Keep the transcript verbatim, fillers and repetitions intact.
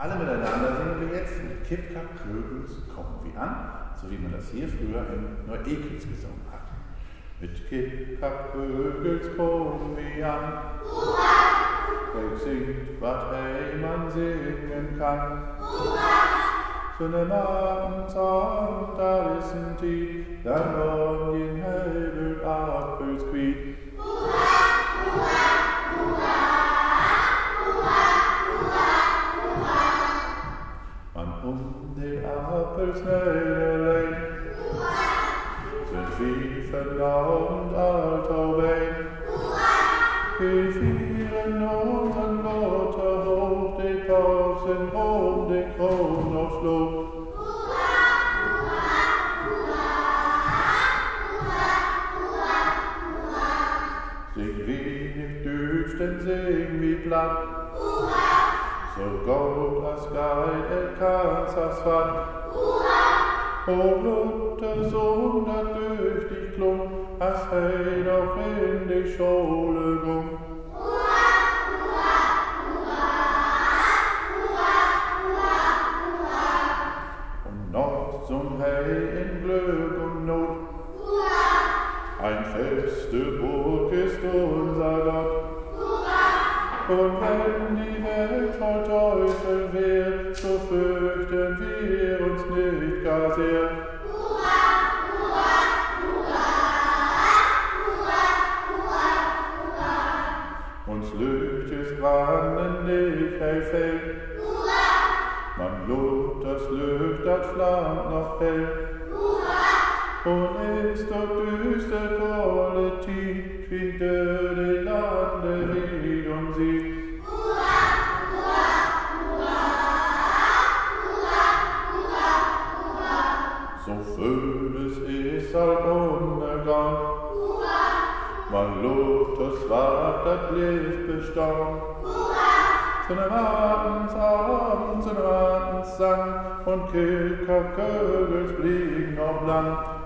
Alle miteinander singen wir jetzt mit Kip Kap Kögels Kommen wir an, so wie man das hier früher in Neuekels gesungen hat. Mit Kip Kap Kögels kommen wir an, wer singt, wat hey man singen kann. So ne Abends und da ist ein Tiet, dann wollen den Hebel Apfels quiet. Um die Apfelsnähe sind Wiefen und Alter die vielen Noten lauter hoch, die Paus sind rum, die Kron auf Schluck. Sing wenig Deutsch, denn sing wie platt. So gut as Geid, er kann's as Watt. O Luther Sohn, dat durch dich klung, as hey doch in die Schule gung. Und noch zum Hey in Glück und Not, ein feste Burg ist unser Gott. Und wenn die Welt voll Teufel wird, so fürchten wir uns nicht gar sehr. Uns lügt es Branden nicht hellfällt, man lobt das Lügt, das flammt noch hell. Und ist doch düster Qualität, finde die Lande Ried und sie. So Födes ist all Untergang, man lobt das Wort, das Licht bestand. Zu nem Abends, Abends, zu nem Abends sang, und Kip Kap Kögels blieb noch blank.